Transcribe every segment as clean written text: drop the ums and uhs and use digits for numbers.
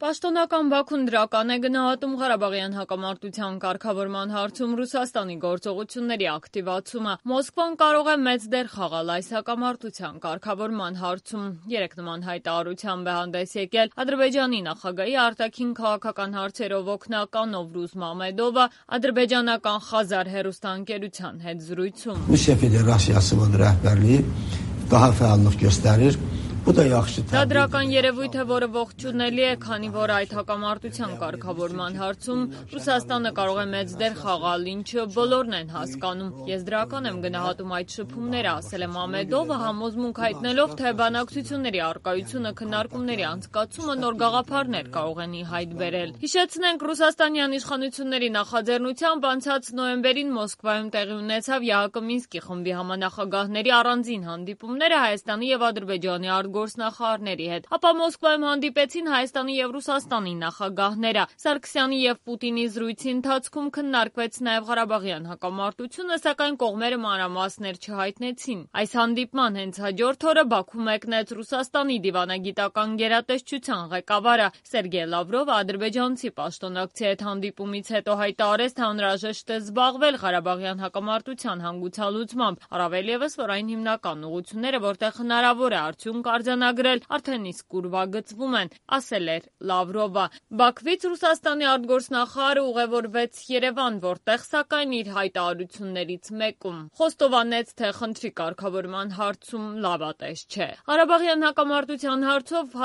Պաշտոնական Բաքուն դրական է գնահատում Ղարաբաղյան հակամարտության կարգավորման հարցում Ռուսաստանի գործողությունների ակտիվացումը։ Մոսկվան կարող է մեծ դեր խաղալ այս հակամարտության կարգավորման հարցում։ Երեք նման հայտարարությամբ է հանդես եկել Ադրբեջանի նախագահի արտաքին քաղաքական հարցերով օգնական Նովրուզ Մամեդովը ադրբեջանական Խազար հեռուստաընկերության հետ զրույցում։ Rusiya Federasiyasının rəhbərliyi daha fəallıq göstərir. Դա դրական երևույթ է, որը ողջունելի է, քանի որ այդ հակամարտության կարգավորման հարցում Ռուսաստանը կարող է մեծ դեր խաղալ, ինչը բոլորն են հասկանում։ Ես դրական եմ գնահատում այդ շփումները, ասել է Մամեդովը, համոզմունք հայտնելով, թե բանակցությունների առկայությունը քննարկումների անցկացումը նոր գաղափարներ կարող են ի հայտ բերել։ Հիշեցնենք, ռուսաստանյան իշխանությունների նախաձեռնությամբ անցած նոյեմբերին Մոսկվայում տեղի ունեցավ ԵԱՀԿ Մինսկի խմբի համանախագահների առանձին հանդիպումները Հայաստանի եւ Ադրբեջանի գործնախարարների հետ։ Ապա Մոսկվայում հանդիպեցին Հայաստանի եւ Ռուսաստանի նախագահները։ Սարգսյանի եւ Պուտինի զրույցի ընթացքում քննարկվեց նաեւ Ղարաբաղյան հակամարտությունը, սակայն կողմերը մանրամասներ չհայտնեցին։ Այս հանդիպման հենց հաջորդ օրը Բաքու մեկնեց Ռուսաստանի դիվանագիտական գերատեսչության ղեկավարը Սերգեյ Լավրովը ադրբեջանցի պաշտոնակցի հետ հանդիպումից հետո հայտարարեց, թե անհրաժեշտ է զբաղվել Ղարաբաղյան հակամարտության հանգուցալուծմամբ, առավել ևս, որ այն հիմնական ուղղությունները, որտեղ հնարավոր է արդյունք արձանագրել, արդեն իսկ ուրվագծվում են, ասել էր Լավրովը։ Բաքվից Ռուսաստանի արտգործնախարարը ուղևորվեց Երևան, որտեղ սակայն իր հայտարարություններից մեկում խոստովանեց, թե խնդրի կարգավորման հարցում լավատես չէ։ Ղարաբաղյան հակամարտության հարցով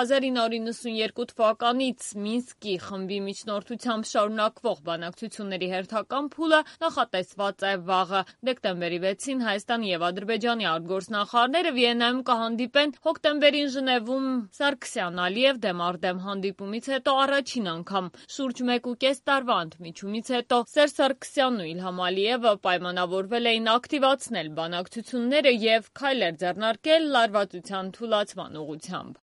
1992 թվականից Մինսկի խմբի միջնորդությամբ շարունակվող բանակցությունների հերթական փուլը նախատեսված է վաղը։ Դեկտեմբերի 6-ին Հայաստանի եւ Ադրբեջանի արտգործնախարարները Վիեննայում կհանդիպեն, հոկտեմբերին Ժնևում Սարգսյան-Ալիև դեմ հանդիպումից հետո առաջին անգամ շուրջ 1.5 տարվա ընդմիջումից հետո Սերժ Սարգսյանն ու Իլհամ Ալիևը պայմանավորվել էին ակտիվացնել բանակցությունները եւ քայլեր ձեռնարկել լարվածության թուլացման ուղղությամբ։